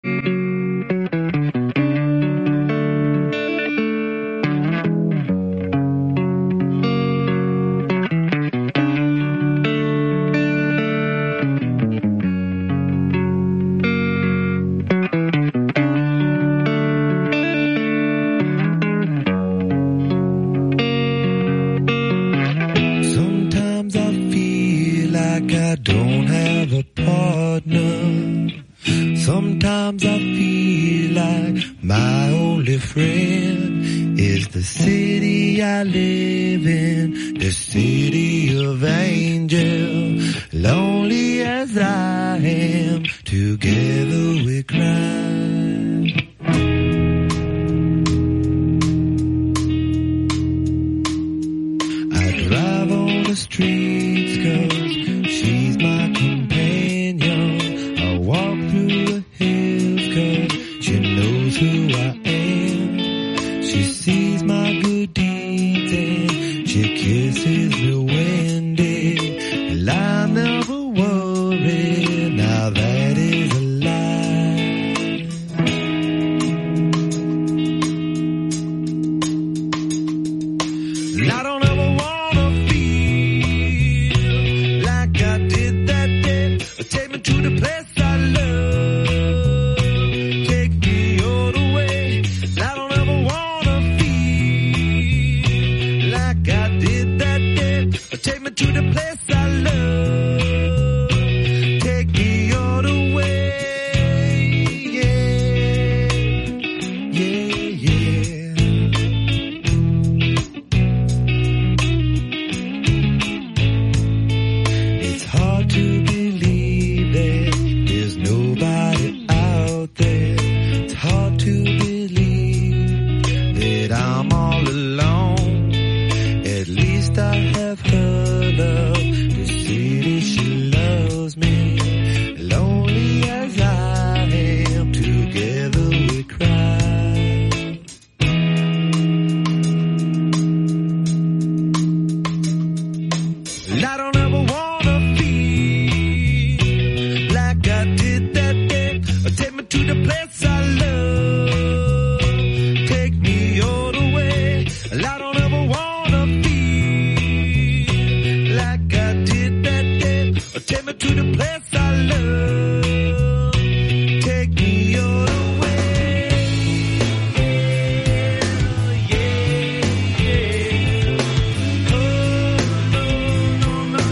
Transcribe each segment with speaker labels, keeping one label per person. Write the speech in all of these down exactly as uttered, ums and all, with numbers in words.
Speaker 1: Sometimes I feel like my only friend is the city I live in, the city of angels. Lonely as I am, together we cry. I drive on the streets 'cause she's my companion. I walk through the hills 'cause she knows who I am. She sees my good deeds and she kisses me when day. And I never worry, now that is a lie. And I don't ever wanna feel like I did that day. Take me to the place I love. Take me all the way. I don't ever wanna feel like I did that day. Take me to the place I love. Take me all the way. Yeah, yeah, yeah. It's hard to believe that there's nobody out there. It's hard to believe that I'm all alone. At least I have her love, the city she loves me. Lonely as I am, together we cry. And I don't ever wanna feel like I did that day. Take me to the place I love. Take me all the way. And I don't ever wanna feel like I did that day. Take me to the place I love. Take me all the way. Yeah, yeah. Oh, no, no, no,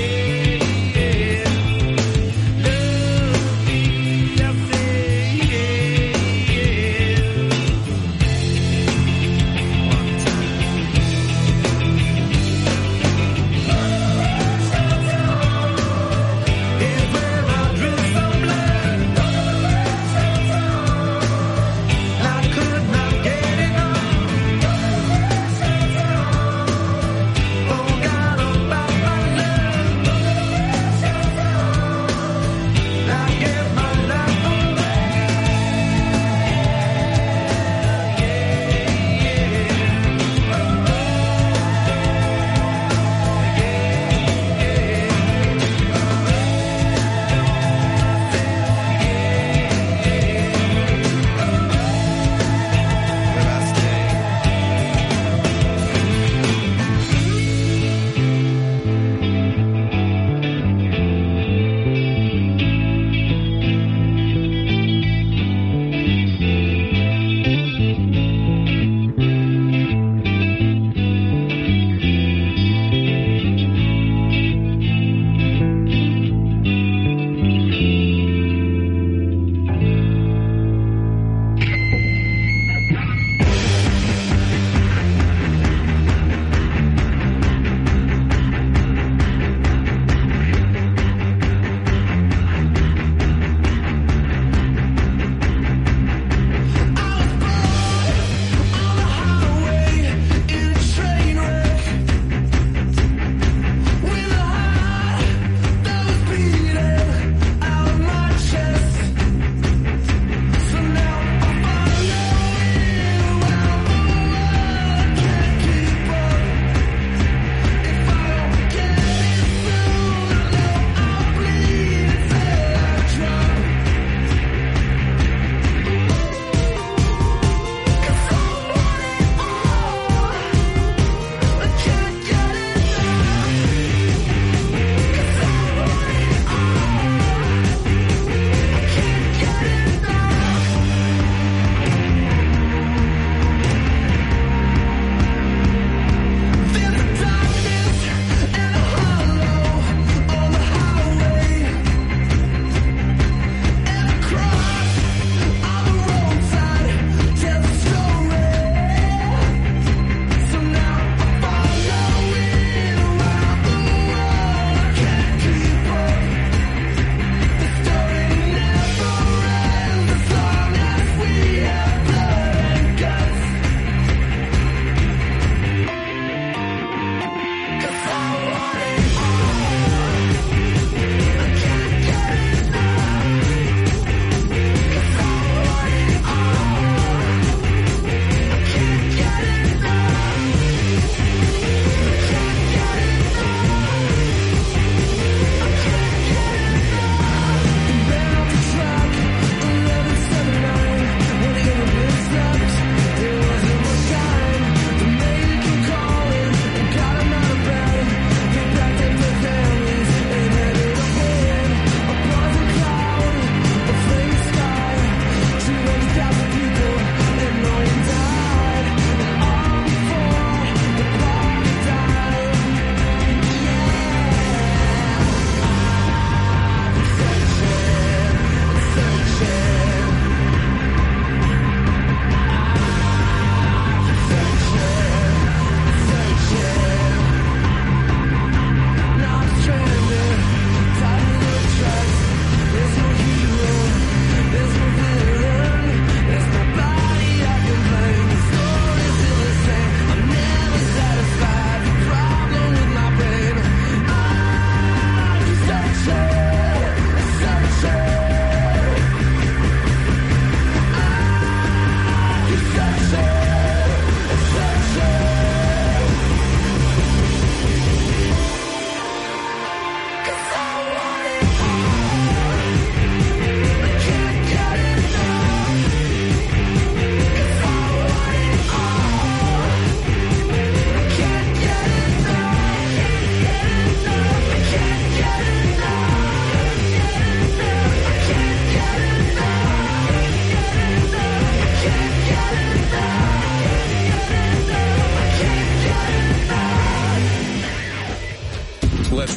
Speaker 1: yeah, yeah. Love me, I say, yeah.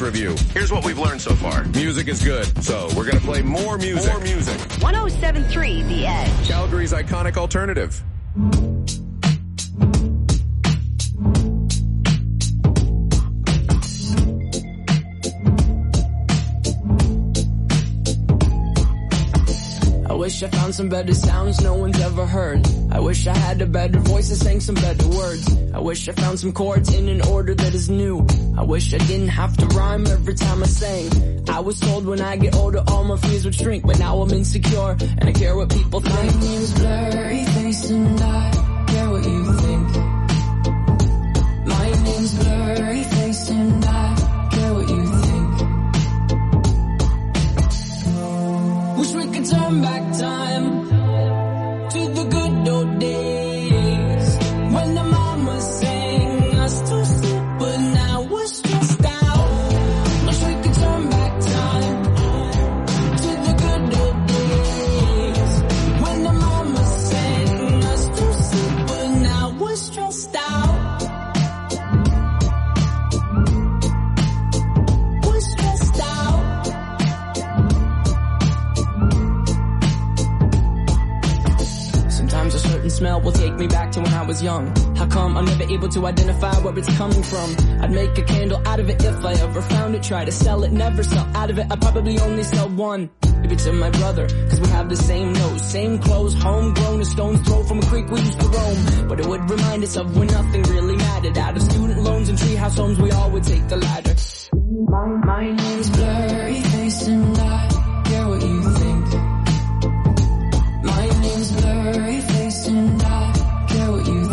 Speaker 2: review. Here's what we've learned so far. Music is good, so we're going to play more music. More music.
Speaker 3: one oh seven point three The Edge.
Speaker 2: Calgary's iconic alternative.
Speaker 4: I wish I found some better sounds no one's ever heard. I wish I had a better voice and sang some better words. I wish I found some chords in an order that is new. I wish I didn't have to rhyme every time I sang. I was told when I get older all my fears would shrink, but now I'm insecure and I care what people think. My name's Blurry Face and I care what you think. My name's Blurry Face and I care what you think. Wish we could turn back time to the good old days when the mama sang us to sleep, but now we're stressed out. Wish we could turn back time to the good old days when the mama sang us to sleep, but now we're stressed out. We're stressed out. Sometimes a certain smell will take me back to when I was young. How come I'm never able to identify where it's coming from? I'd make a candle out of it if I ever found it. Try to sell it, never sell out of it. I'd probably only sell one. Maybe to my brother, cause we have the same nose, same clothes, homegrown, a stone's throw from a creek we used to roam. But it would remind us of when nothing really mattered. Out of student loans and treehouse homes, we all would take the ladder. My, my name's Blurry Face and I care what you think. My name's Blurry Face and I care what you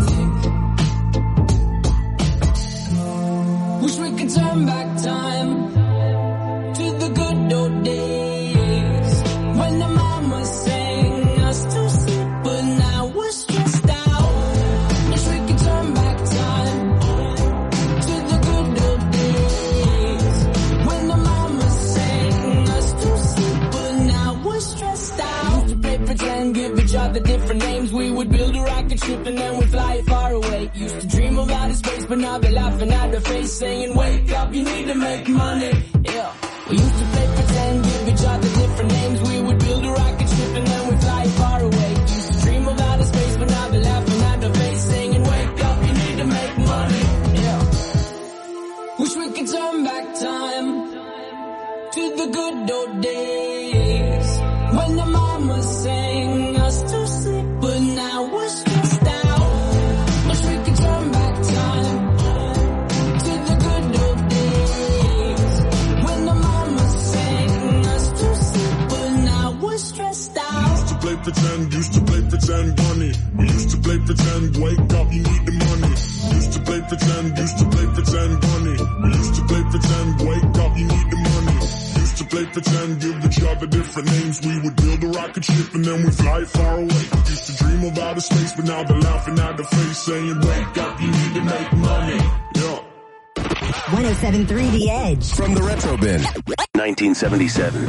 Speaker 4: think. Wish we could turn back time to the good old days when the mama sang us to sleep, but now we're stressed out. Wish we could turn back time to the good old days when the mama sang us to sleep, but now we're stressed out. Used to play pretend, give each other different names. We would build a rocket ship and then we'd fly far away. Used to dream of outer space, but now they're laughing at our face, saying, wake up, you need to make money. Yeah. We used to play pretend, give each other different names. We would build a rocket ship and then we'd fly far away. Used to dream of outer space, but now they're laughing at our face, saying, wake up, you need to make money. Yeah. Wish we could turn back time to the good old days when the mama sang us to sleep, but now we're stressed out. Wish we could turn back time to the good old days when the mama sang us to sleep, but now we're stressed out.
Speaker 5: Used to play pretend, used to play pretend, bunny. We used to play pretend, wake up, you need the money. Used to play pretend, used to play pretend, bunny. We used to play pretend, wake up, you need the money. Used to play pretend, give each other different names. We would build a rocket ship and then we fly far away. Used to dream of outer space, but now they're laughing at the face, saying, wake up, you need to make money. Yeah.
Speaker 3: one oh seven point three The Edge.
Speaker 2: From the Retro Bin, nineteen seventy-seven.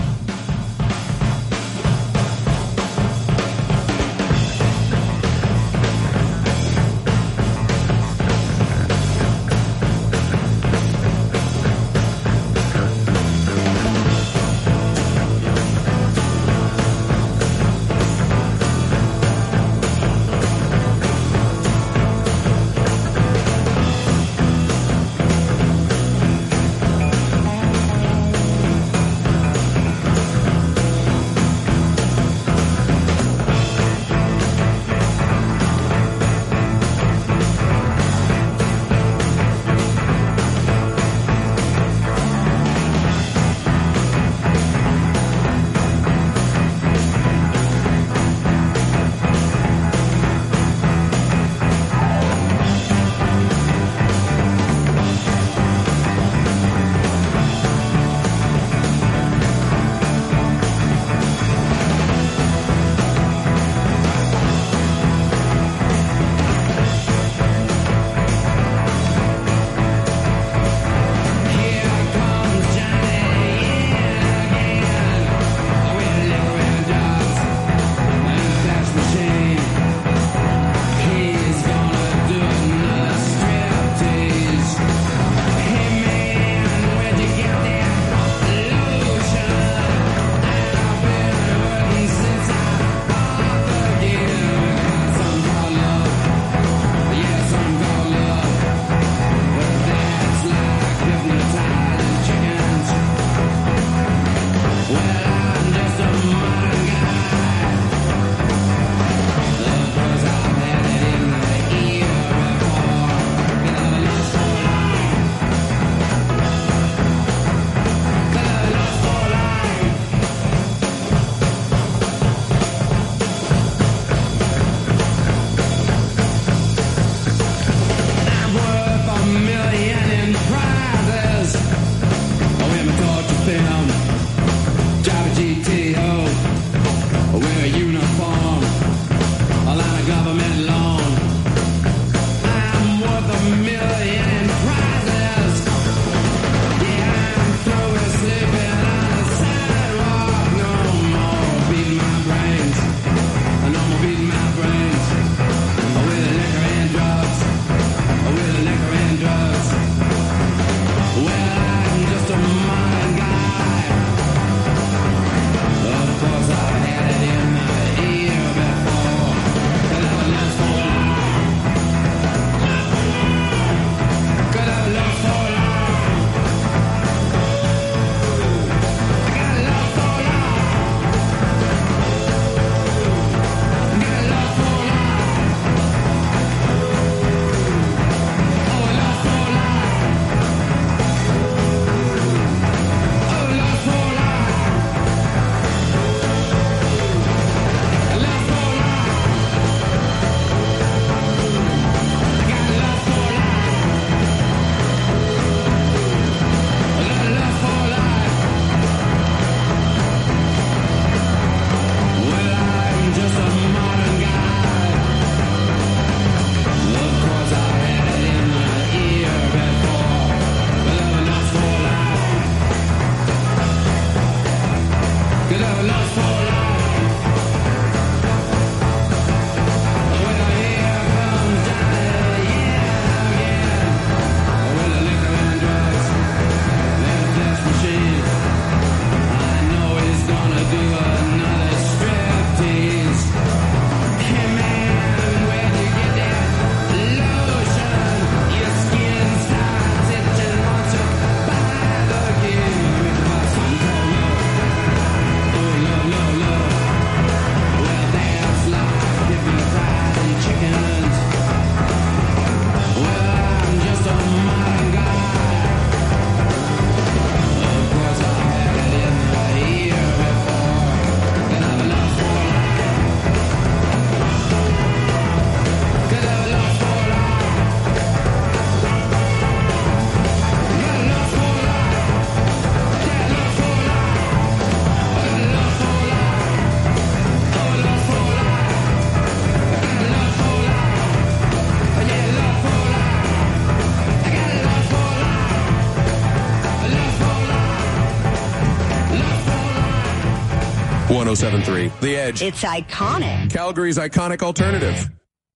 Speaker 2: one oh seven point three The Edge.
Speaker 3: It's iconic.
Speaker 2: Calgary's iconic alternative.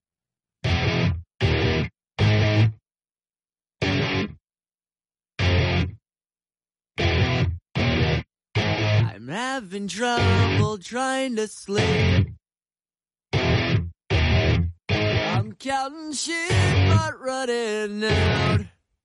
Speaker 6: I'm having trouble trying to sleep. I'm counting sheep but running out.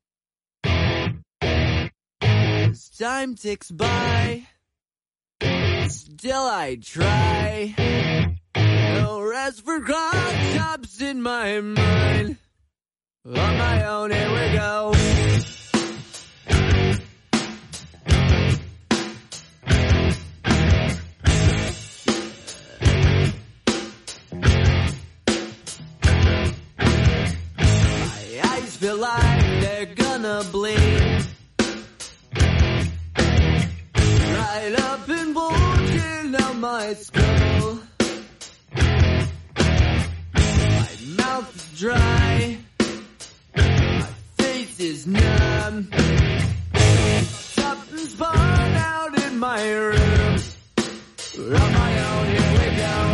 Speaker 6: As time ticks by, still I try. No rest for cross-tops in my mind. On my own, here we go. My eyes feel like they're gonna bleed. Right up and bulging out my skull. My mouth is dry. My face is numb. Something's spun out in my room. On my own, here we go.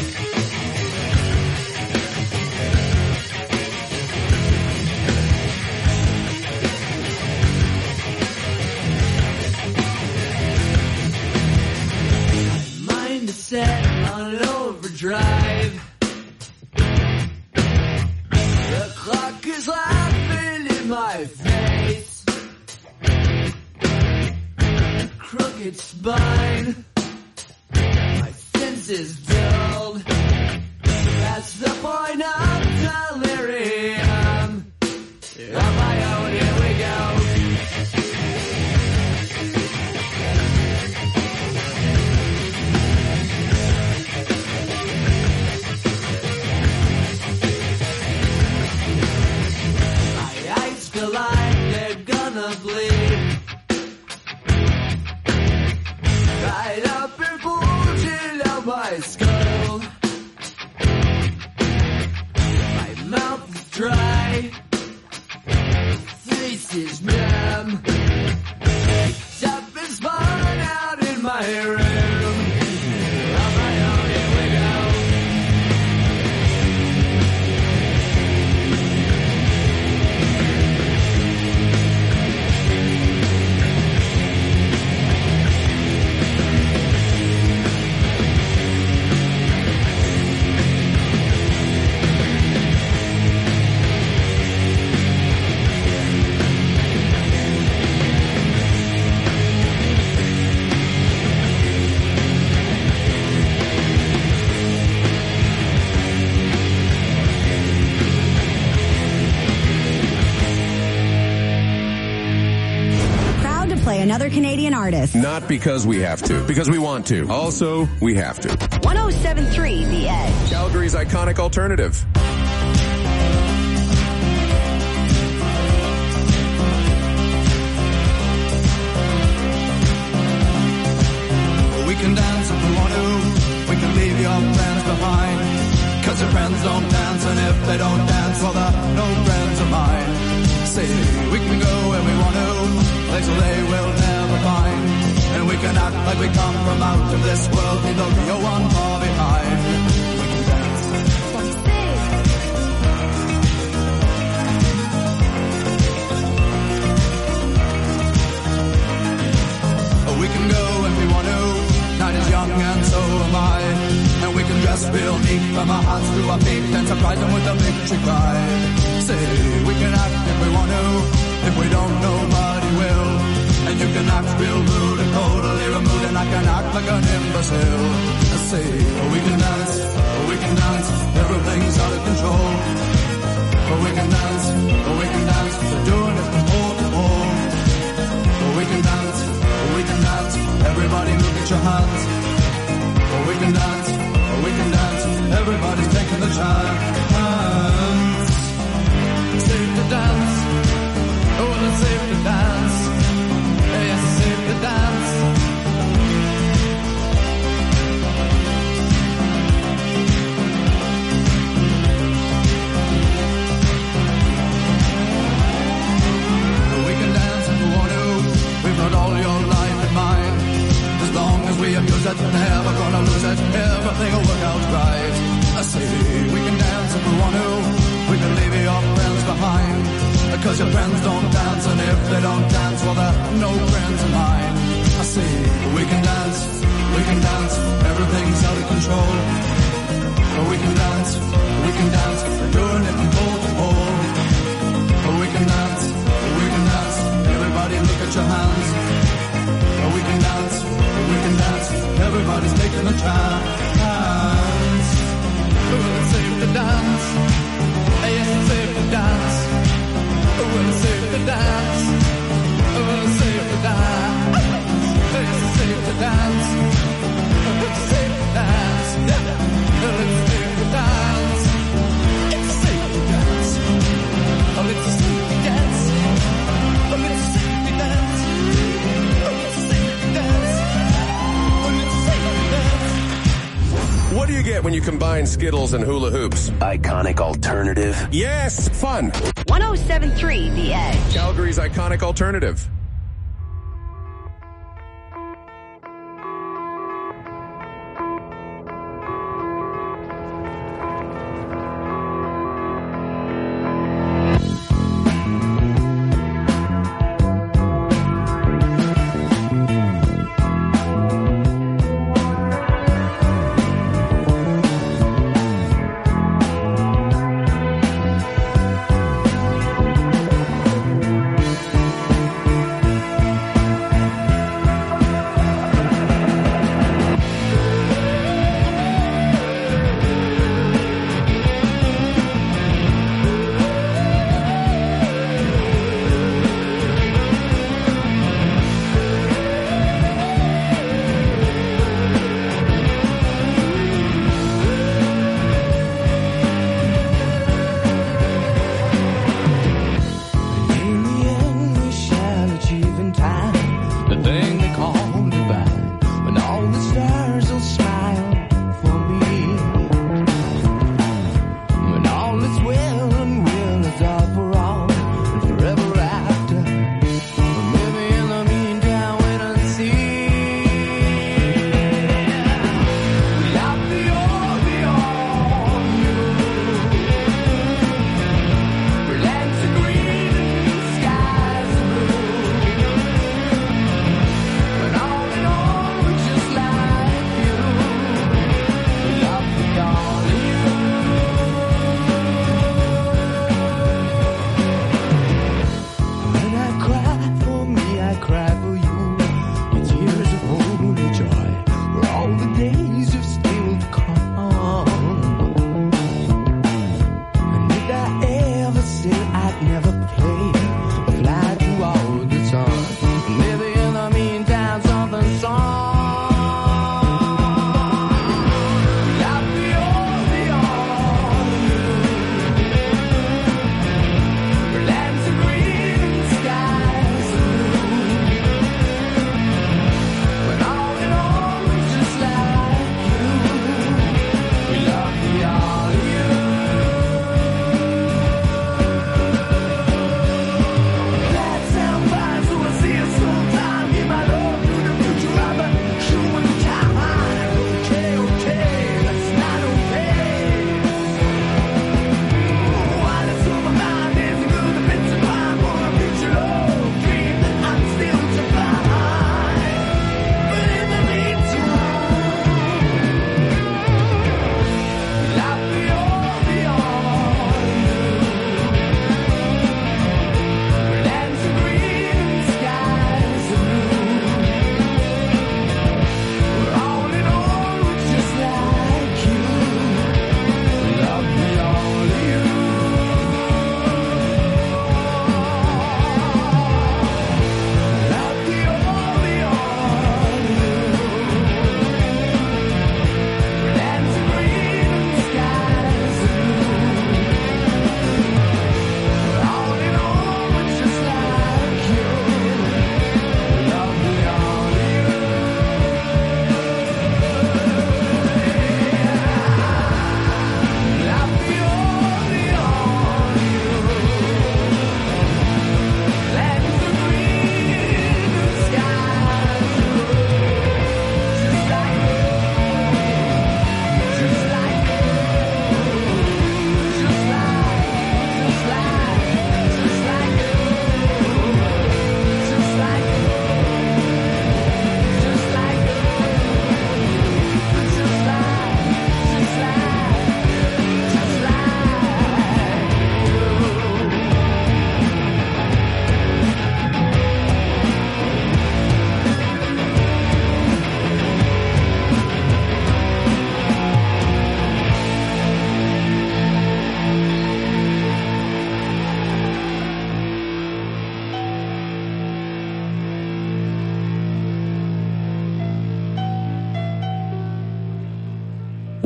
Speaker 6: Set on overdrive. The clock is laughing in my face. Crooked spine. My senses dulled. That's the point of delirium. On my own, here we go. Feel like they're gonna bleed. Right up and bulging out my skull. My mouth is dry. Face is numb. Something's spun out in my room. On my own, here we go.
Speaker 3: Play another Canadian artist.
Speaker 2: Not because we have to, because we want to. Also, we have to.
Speaker 3: one oh seven point three The Edge.
Speaker 2: Calgary's iconic alternative.
Speaker 7: We can dance if we want to. We can leave your friends behind. Cause your friends don't dance, and if they don't dance, well, they're no friends of mine. Say, we can go where we want to. Places they will never find. And we can act like we come from out of this world. We look you're one far behind. We can dance. We can go if we want to. Night is young and so am I. And we can dress real neat from our hearts to our feet and surprise them with a victory cry. Say, we can act if we want to. If we don't, nobody will. And you can act real rude and totally removed, and I can act like an imbecile. I say, oh, we can dance, oh, we can dance, everything's out of control. Oh, we can dance, oh, we can dance, we're doing it from pole to pole. Oh, we can dance, oh, we can dance, everybody look at your hands. Oh, we can dance, oh, we can dance, everybody's taking the chance. Safe to dance. Oh, well, it's safe to dance. Yes, it's safe to dance. We can dance if we want to. We've got all your life in mind. As long as we abuse it, never gonna friends don't dance, and if they don't dance, well, they're no friends of mine. I say, we can dance, we can dance, everything's out of control. We can dance, we can dance, we're doing it from pole to pole. We can dance, we can dance, everybody look at your hands. We can dance, we can dance, everybody's taking a chance. Well, it's safe to dance, yes, it's safe to dance. Well, it's safe to dance, well, it's safe to dance. Yes, it's safe to dance, it's safe to dance. Well, it's safe to dance, it's safe to dance. Oh, it's safe to dance, oh, it's safe to dance.
Speaker 2: What do you get when you combine Skittles and hula hoops?
Speaker 8: Iconic alternative.
Speaker 2: Yes, fun.
Speaker 3: one oh seven point three The Edge.
Speaker 2: Calgary's iconic alternative.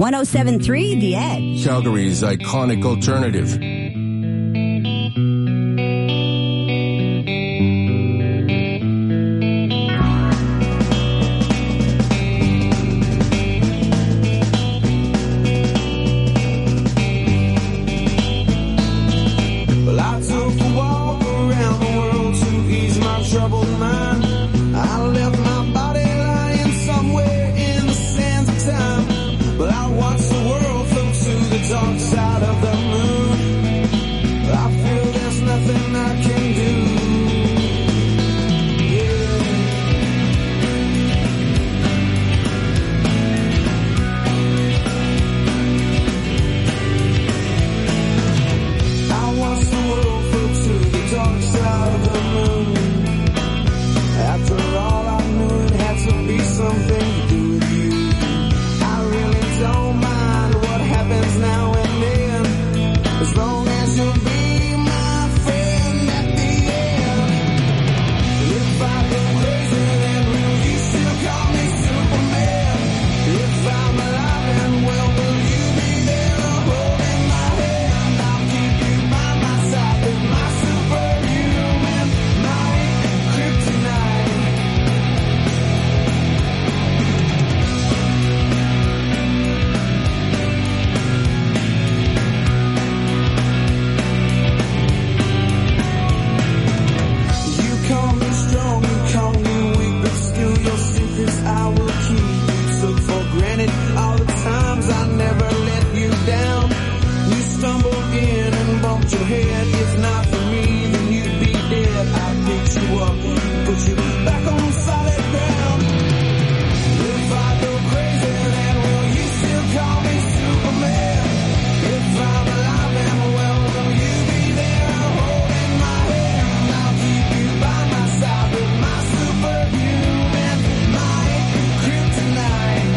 Speaker 3: one oh seven point three The Edge.
Speaker 2: Calgary's iconic alternative.
Speaker 6: Well, I took a walk around the world to ease my troubled mind. I left my body lying somewhere in the sands of time. But I watched the world float to the dark side of the moon. I feel there's nothing I can do. I watched the world float to the dark side of the moon. After all, I knew it had to be something to do with you. I really don't mind what happens now and then, as long as you'll be my friend at the end. If I go crazy, then will you still call me Superman? If I'm alive and well, will you be there holding my hand? I'll keep you by my side with my superhuman might, kryptonite. You call me strong, you call me weak, but still your secrets I will keep. You took for granted all the times I never let you down. You stumbled in and bumped your head. If not for me, then you'd be dead. I picked you up, put you back on solid ground. If I go crazy, then will you still call me Superman? If I'm alive and well, will you be there holding my hand? I'll keep you by my side with my superhuman might, kryptonite.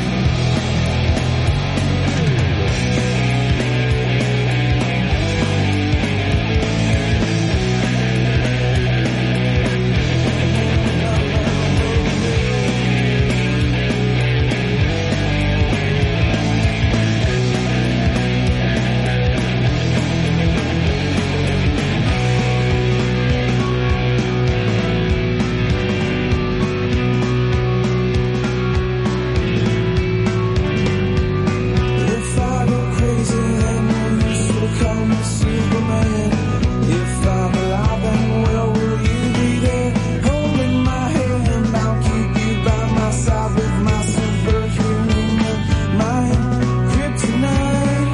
Speaker 6: If I go crazy, then will you still call me Superman? If I'm alive and well, will you be there holding my hand? I'll keep you by my side with my superhuman mind, kryptonite.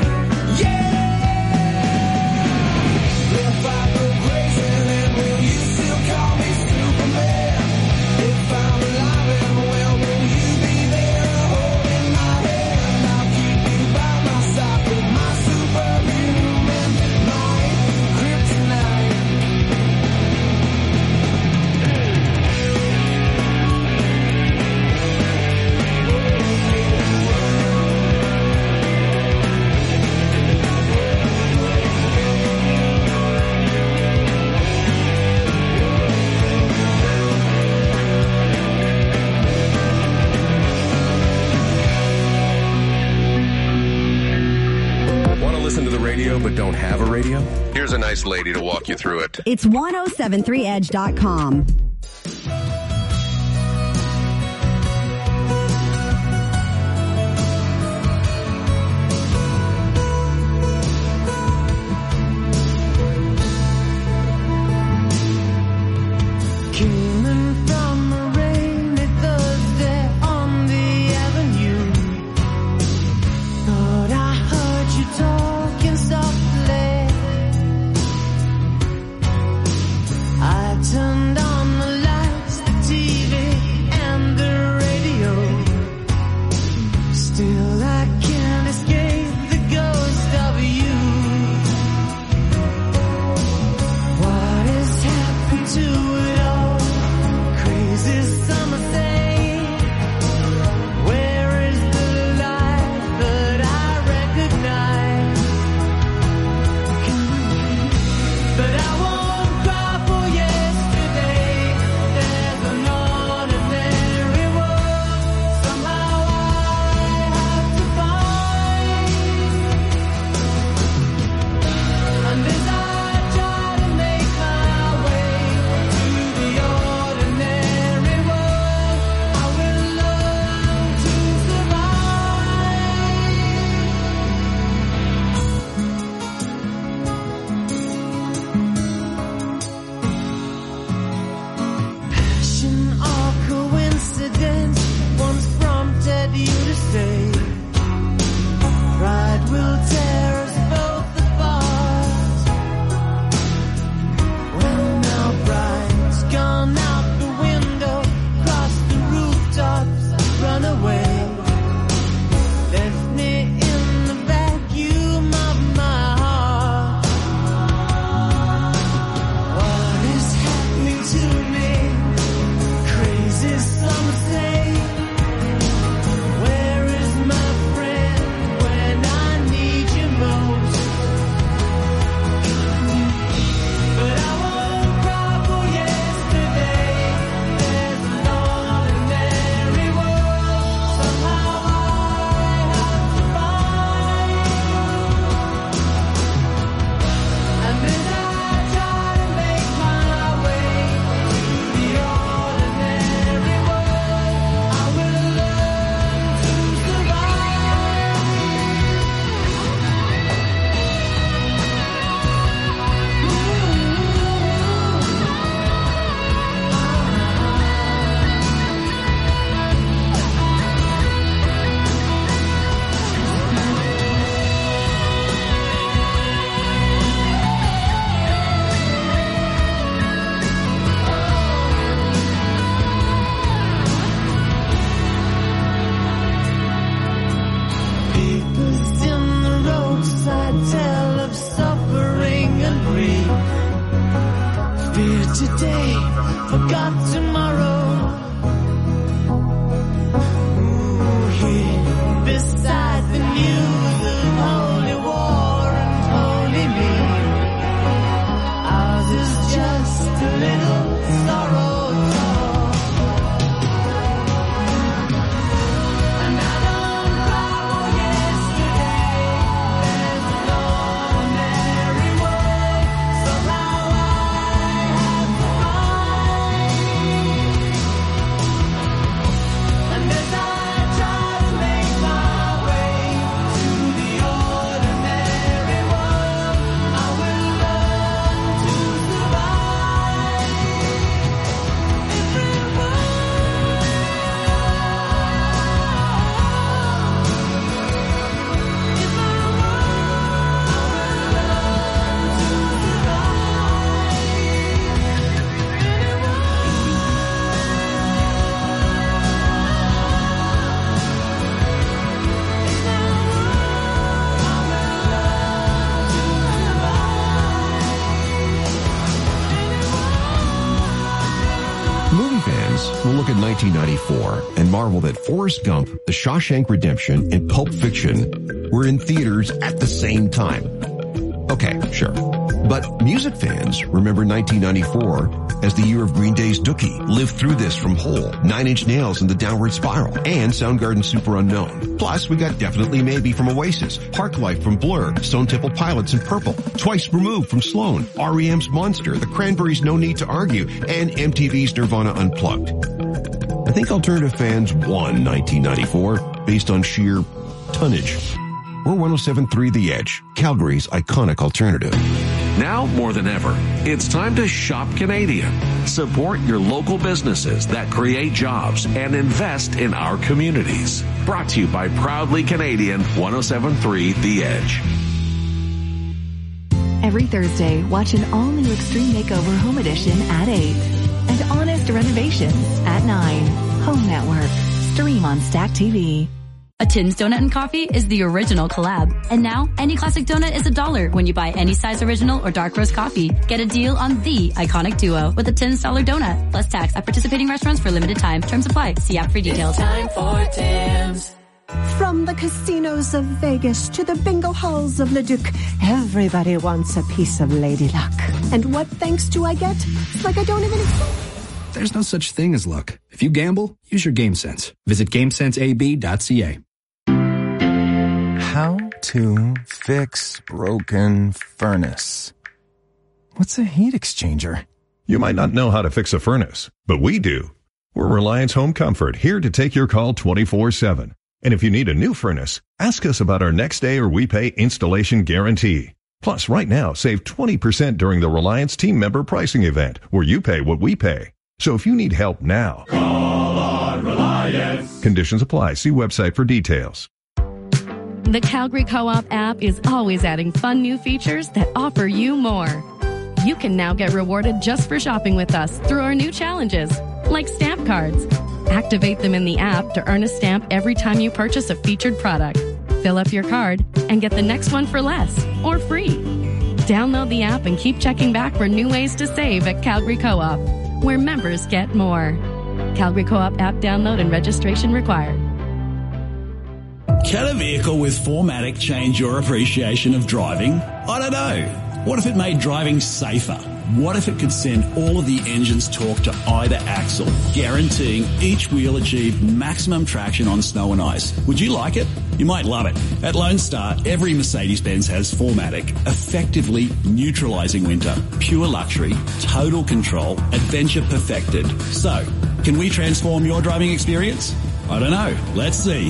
Speaker 6: Yeah! If I go crazy, then will you still call me Superman? If I'm alive and well, will you be there holding my hand? I'll keep you by my side with my superhuman might, kryptonite.
Speaker 2: Want to listen to the radio but don't have a radio? Here's a nice lady to walk you through it.
Speaker 3: It's ten seventy-three edge dot com.
Speaker 4: Coming from a rainy Thursday on the avenue, thought I heard you talking softly. I turned on the
Speaker 9: nineteen ninety-four and marvel that Forrest Gump, The Shawshank Redemption, and Pulp Fiction were in theaters at the same time. Okay, sure. But music fans remember nineteen ninety-four as the year of Green Day's Dookie, Live Through This from Hole, Nine Inch Nails and the Downward Spiral, and Soundgarden's Super Unknown. Plus, we got Definitely Maybe from Oasis, Parklife from Blur, Stone Temple Pilots and Purple, Twice Removed from Sloan, R E M's Monster, The Cranberries' No Need to Argue, and M T V's Nirvana Unplugged. I think alternative fans won nineteen ninety-four based on sheer tonnage. We're one oh seven point three The Edge, Calgary's iconic alternative.
Speaker 10: Now more than ever, it's time to shop Canadian. Support your local businesses that create jobs and invest in our communities. Brought to you by Proudly Canadian, one oh seven point three The Edge.
Speaker 11: Every Thursday, watch an all-new Extreme Makeover Home Edition at eight. And Honest Renovations at nine. Home Network. Stream on Stack T V.
Speaker 12: A Tim's Donut and Coffee is the original collab. And now, any classic donut is a dollar when you buy any size original or dark roast coffee. Get a deal on the iconic duo with a Tim's dollar donut, plus tax at participating restaurants for limited time. Terms apply. See app for details.
Speaker 4: It's time for Tim's.
Speaker 13: From the casinos of Vegas to the bingo halls of Leduc, everybody wants a piece of Lady Luck. And what thanks do I get? It's like I don't even exist.
Speaker 14: There's no such thing as luck. If you gamble, use your game sense. Visit game sense a b dot c a.
Speaker 15: How to fix broken furnace. What's a heat exchanger?
Speaker 16: You might not know how to fix a furnace, but we do. We're Reliance Home Comfort, here to take your call twenty-four seven. And if you need a new furnace, ask us about our next day or we pay installation guarantee. Plus, right now, save twenty percent during the Reliance Team Member Pricing Event, where you pay what we pay. So if you need help now,
Speaker 17: call on Reliance.
Speaker 16: Conditions apply. See website for details.
Speaker 18: The Calgary Co-op app is always adding fun new features that offer you more. You can now get rewarded just for shopping with us through our new challenges, like stamp cards. Activate them in the app to earn a stamp every time you purchase a featured product. Fill up your card and get the next one for less or free. Download the app and keep checking back for new ways to save at Calgary Co-op, where members get more. Calgary Co-op app download and registration required.
Speaker 19: Can a vehicle with four matic change your appreciation of driving? I don't know. What if it made driving safer? What if it could send all of the engine's torque to either axle, guaranteeing each wheel achieved maximum traction on snow and ice? Would you like it? You might love it. At Lone Star, every Mercedes-Benz has four matic, effectively neutralizing winter. Pure luxury, total control, adventure perfected. So, can we transform your driving experience? I don't know. Let's see.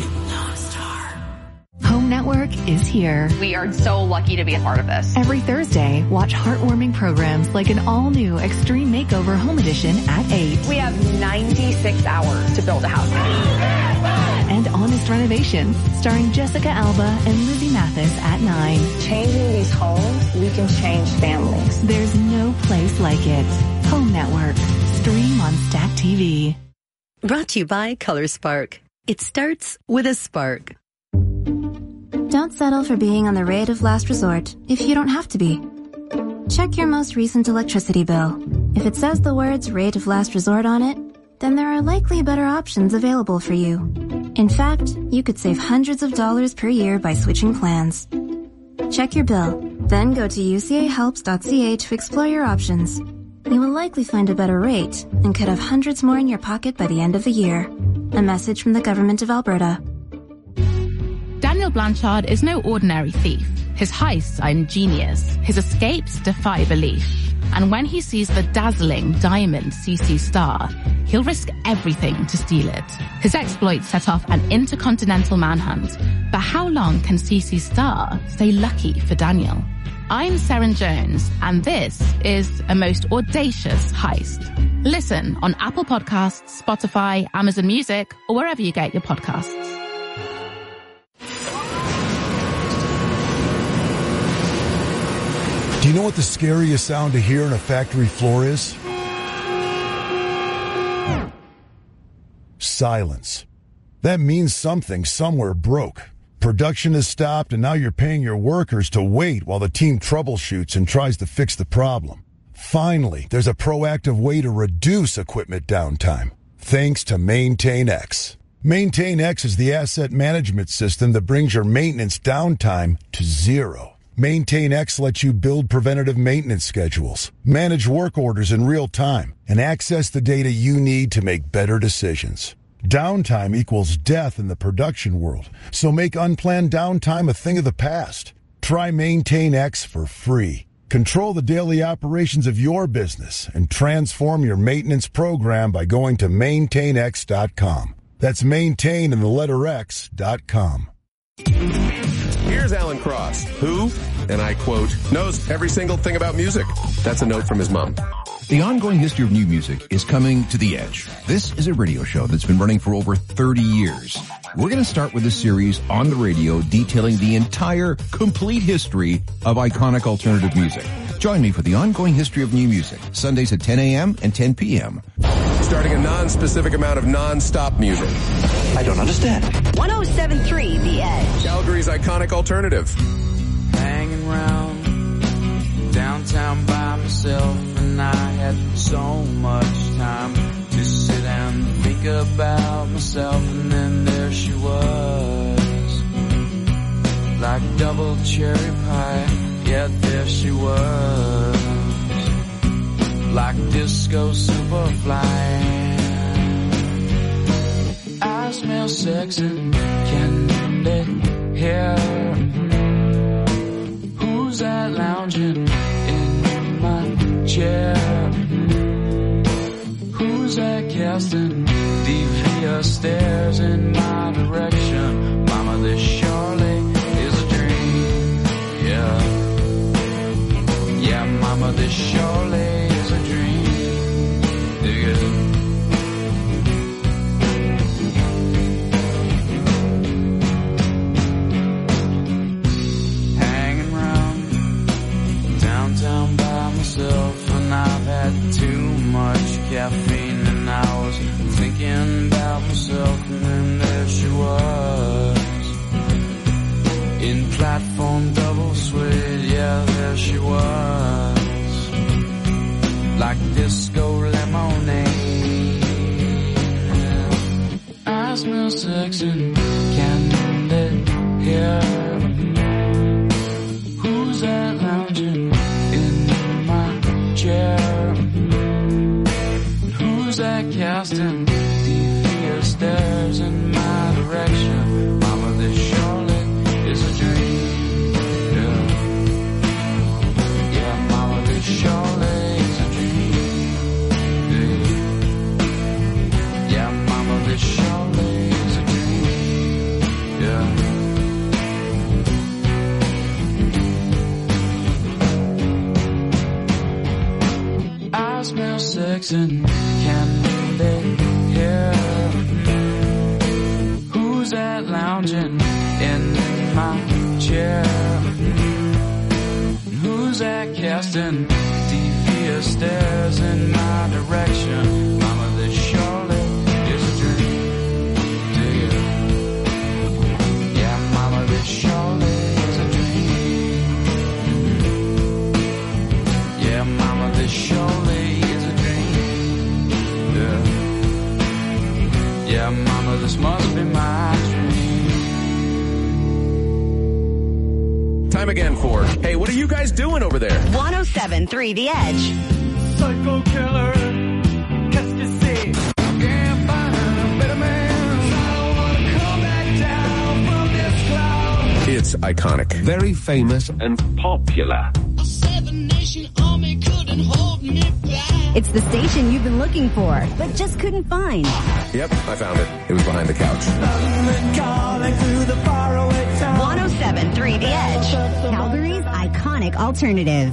Speaker 11: Home Network is here.
Speaker 20: We are so lucky to be a part of this.
Speaker 11: Every Thursday, watch heartwarming programs like an all-new Extreme Makeover Home Edition at eight.
Speaker 20: We have ninety-six hours to build a house.
Speaker 11: And Honest Renovations, starring Jessica Alba and Lizzie Mathis at nine.
Speaker 20: Changing these homes, we can change families.
Speaker 11: There's no place like it. Home Network. Stream on Stack T V.
Speaker 21: Brought to you by Color Spark. It starts with a spark.
Speaker 22: Don't settle for being on the rate of last resort if you don't have to be. Check your most recent electricity bill. If it says the words rate of last resort on it, then there are likely better options available for you. In fact, you could save hundreds of dollars per year by switching plans. Check your bill, then go to u c a helps dot c a to explore your options. You will likely find a better rate and could have hundreds more in your pocket by the end of the year. A message from the Government of Alberta.
Speaker 23: Daniel Blanchard is no ordinary thief. His heists are ingenious. His escapes defy belief. And when he sees the dazzling diamond C C Star, he'll risk everything to steal it. His exploits set off an intercontinental manhunt. But how long can C C Star stay lucky for Daniel? I'm Seren Jones, and this is a most audacious heist. Listen on Apple Podcasts, Spotify, Amazon Music, or wherever you get your podcasts.
Speaker 24: Do you know what the scariest sound to hear on a factory floor is? Silence. That means something somewhere broke. Production has stopped, and now you're paying your workers to wait while the team troubleshoots and tries to fix the problem. Finally, there's a proactive way to reduce equipment downtime. Thanks to Maintain X. Maintain X is the asset management system that brings your maintenance downtime to zero. Maintain X lets you build preventative maintenance schedules, manage work orders in real time, and access the data you need to make better decisions. Downtime equals death in the production world, so make unplanned downtime a thing of the past. Try Maintain X for free. Control the daily operations of your business and transform your maintenance program by going to maintain x dot com. That's maintain in the letter X dot com.
Speaker 2: Here's Alan Cross, who, and I quote, knows every single thing about music. That's a note from his mom.
Speaker 9: The ongoing history of new music is coming to the edge. This is a radio show that's been running for over thirty years. We're going to start with a series on the radio detailing the entire, complete history of iconic alternative music. Join me for the ongoing history of new music, Sundays at ten a.m. and ten p.m.
Speaker 2: Starting a non-specific amount of non-stop music.
Speaker 1: I don't understand.
Speaker 3: one oh seven point three The Edge.
Speaker 2: Calgary's iconic alternative.
Speaker 6: Hanging round downtown by myself, and I had so much time to sit and think about myself, and then there she was, like double cherry pie, yeah, there she was, like disco superfly. I smell sex and candy here. Who's that lounging in my chair? Who's that casting devious stares in my direction? Mama, this surely is a dream. Yeah, yeah, mama, this surely is a dream. Dig it. Down by myself, and I've had too much caffeine, and I was thinking about myself, and then there she was, in platform double suede, yeah, there she was, like disco lemonade. I smell sex and candy here. Who's that lounging in my chair? Who's that casting devious stares in my direction? Mama, this surely is a dream. Yeah, yeah, mama, this surely is a dream. Yeah, yeah, mama, this surely is a dream. Yeah. I smell sex and candy here. Who's that lounging in my chair? Who's that casting devious stares in my direction? Mama, this surely is a dream. Dig it. Yeah, mama, this surely is a dream. Yeah, mama, this surely. Yeah, mama, this must be my dream.
Speaker 2: Time again for, hey, what are you guys doing over there?
Speaker 3: one oh seven point three The Edge.
Speaker 6: Psycho killer, qu'est-ce que c'est? Can't find a better man. I don't wanna come back down from this cloud.
Speaker 2: It's iconic.
Speaker 10: Very famous and popular.
Speaker 4: A seven nation army couldn't hold me back.
Speaker 3: It's the station you've been looking for, but just couldn't find.
Speaker 2: Yep, I found it. It was behind the couch.
Speaker 3: one oh seven point three The Edge. Calgary's iconic alternative.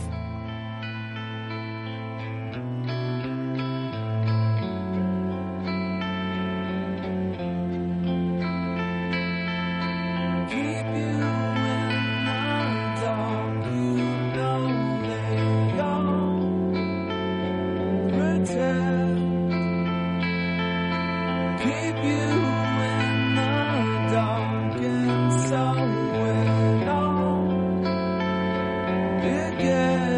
Speaker 6: Yeah.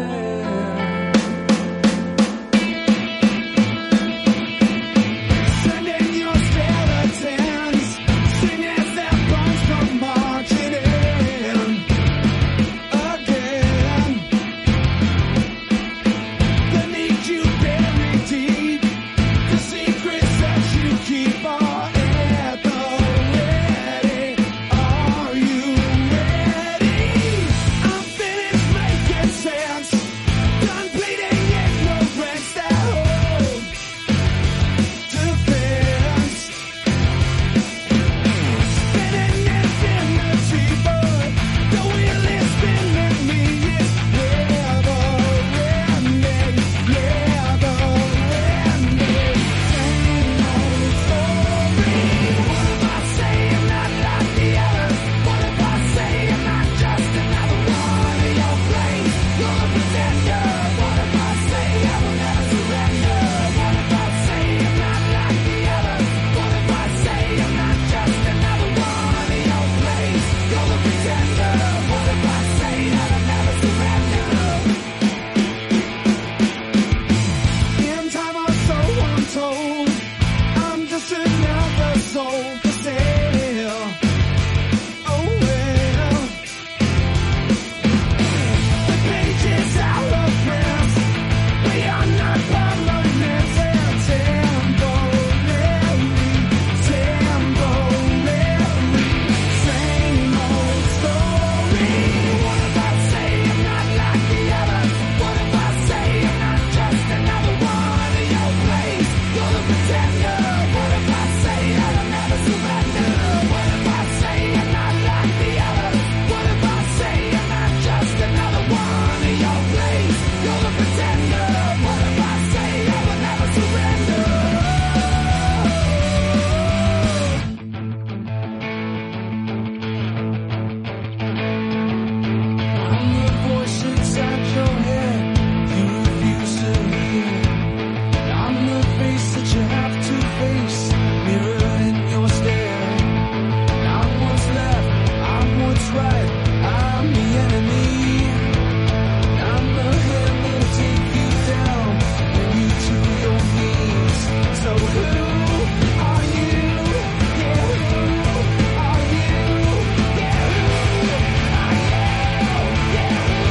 Speaker 6: I'm the voice inside your head you refuse to hear. I'm the face that you have to face, mirror in your stare. I'm what's left, I'm what's right, I'm the enemy. I'm the hand that'll take you down, bring you to your knees. So who are you? Yeah, who are you? Yeah, who are you? Yeah,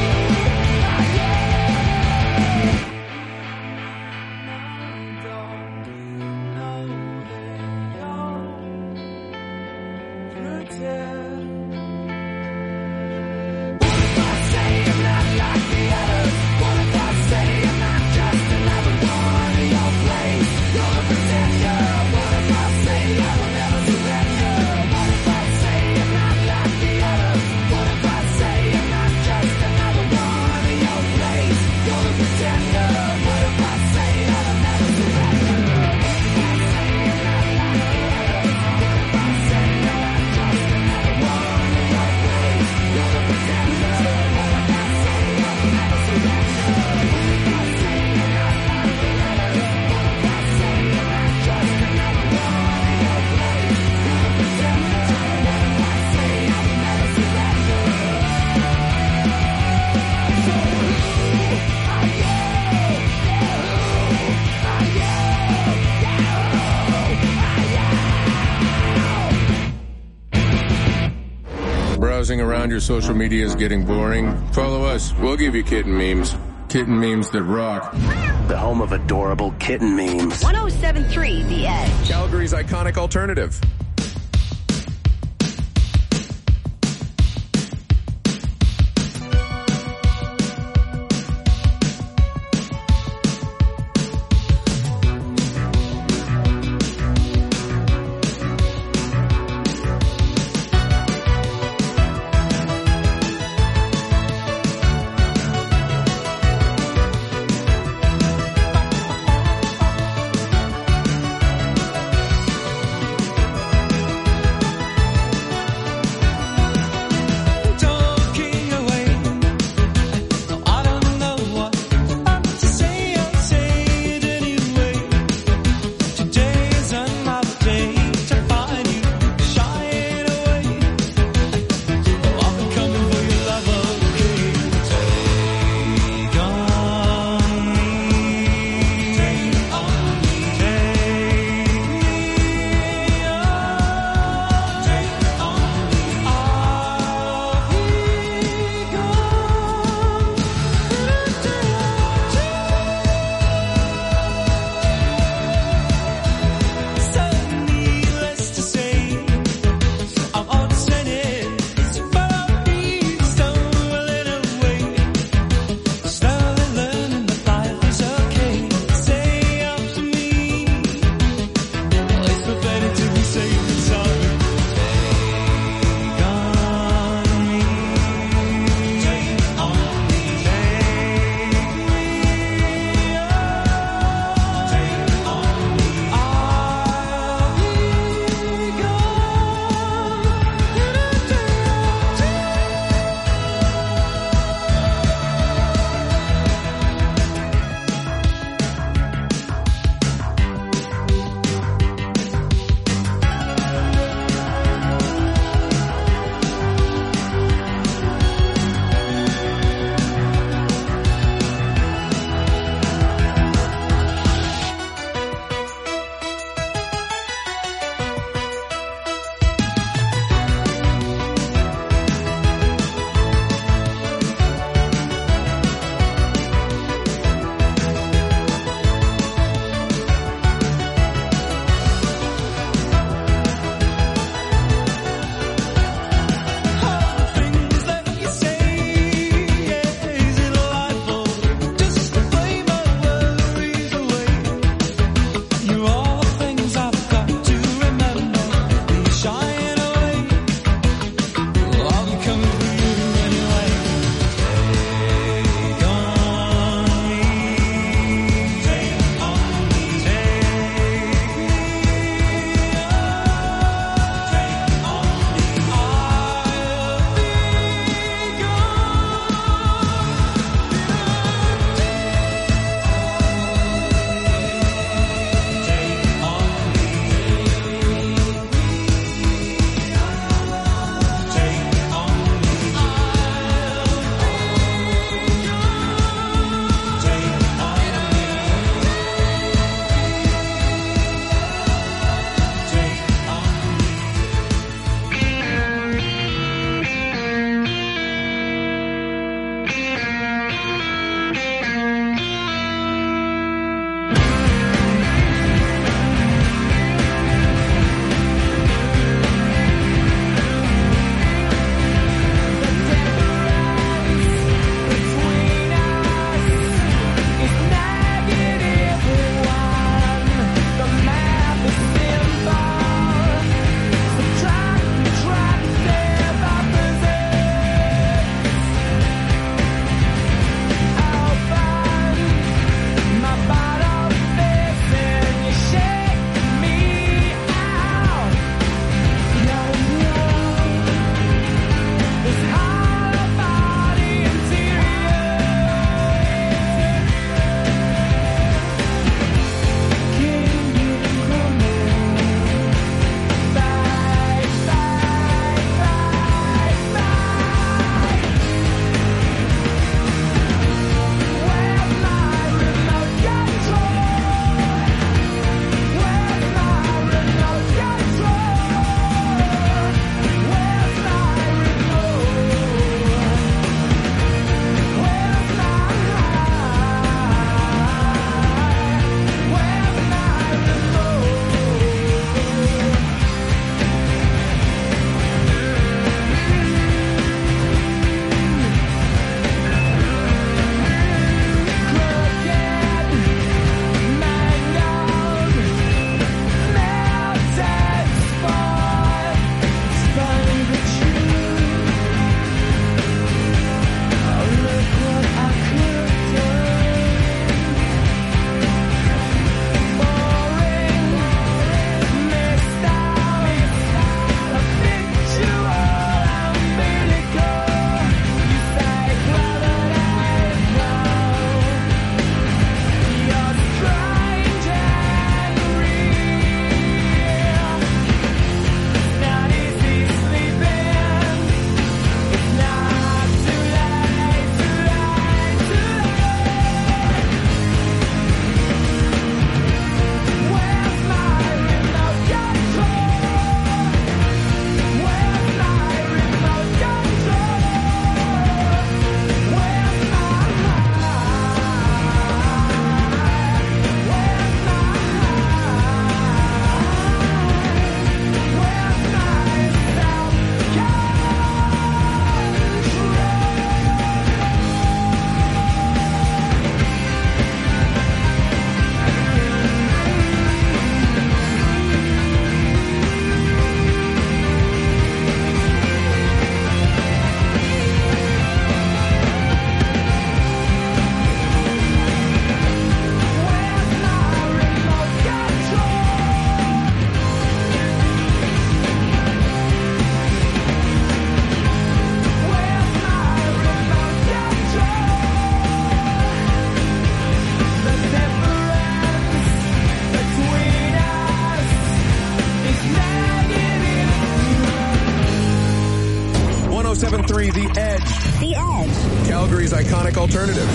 Speaker 2: Browsing around your social media is getting boring? Follow us. We'll give you kitten memes. Kitten memes that rock.
Speaker 1: The home of adorable kitten memes.
Speaker 3: one oh seven point three The Edge.
Speaker 2: Calgary's iconic alternative.
Speaker 3: Edge.
Speaker 2: Calgary's iconic alternative.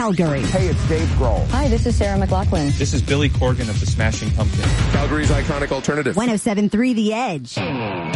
Speaker 3: Calgary.
Speaker 5: Hey, it's Dave Grohl.
Speaker 7: Hi, this is Sarah McLachlan.
Speaker 8: This is Billy Corgan of the Smashing Pumpkins.
Speaker 2: Calgary's iconic alternative.
Speaker 3: one oh seven point three The Edge.